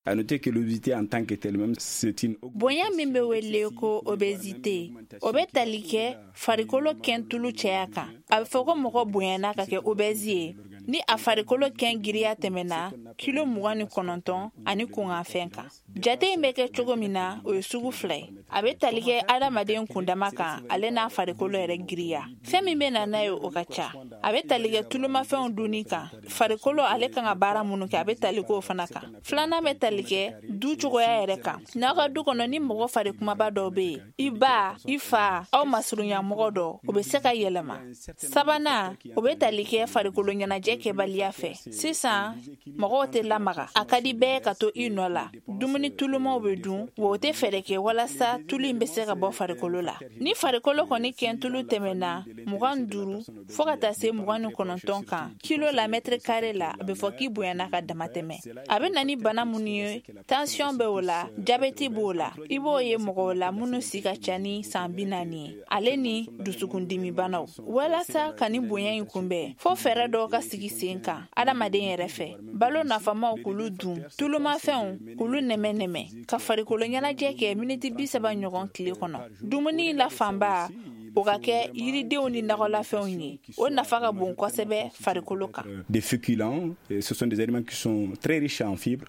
À noter que l'obésité en tant que telle même c'est une bonya min be wele ko obésité o be tali kɛ farikolo kɛn tulu cɛya kan a be fɔ ko mɔgɔ bonyana ka kɛ obèse ye ni a farikolo kɛn giriya tɛmɛna kilo 29 ani kunganfɛn kan. Jate in be kɛ cogo min na o ye sugu fila ye. A be tali kɛ adamaden kundama kan ale n'a farikolo yɛrɛ giriya. Fɛn min be na n'a ye o ka ca. A be tali kɛ tulumafɛnw dunni kan. Farikolo ale kan ka baara minnu kɛ a be tali k'o fana kan. Filanan be tali kɛ du cogoya yɛrɛ kan. N'a ka du kɔnɔ ni mɔgɔ fari kumaba dɔ be yen, i ba, i fa, aw masurunya mɔgɔ dɔ, o be se ka yɛlɛma. Sabanan, o be tali kɛ farikolo ɲɛnajɛ kɛbaliya fɛ. Sisan, mɔgɔw tɛ lamaga. A ka di bɛɛ ka to i nɔ la. Dumuni tulumaw be dun, wa o tɛ fɛrɛ kɛ walasa tulu in be se ka bɔ farikolo la. Ni farikolo kɔni kɛn tulu tɛmɛna 25 fo ka taa se 29 kan, kilo la mètre carré la, a be fɔ k'i bonyana ka dama tɛmɛ. A be na ni bana minnu ye, tension be o la, diabète b'o la, i b'o ye mɔgɔw la minnu si ka ca ni san 40 ye, ale ni dusukundimi banaw. Walasa ka ni bonya in kunbɛn, fo fɛrɛ dɔw ka sigi sen kan, adamaden yɛrɛ fɛ. Balo nafamaw k'olu dun, tulumafɛnw k'olu nɛmɛ, ka farikolo ɲɛnajɛ kɛ miniti 30 ɲɔgɔn tile kɔnɔ. Dumuni la fanba o ka kɛ yiridenw ni nɔgɔlafɛnw ye. O nafa ka bon kosɛbɛ farikolo kan. Des féculents, ce sont des aliments qui sont très riches en fibres.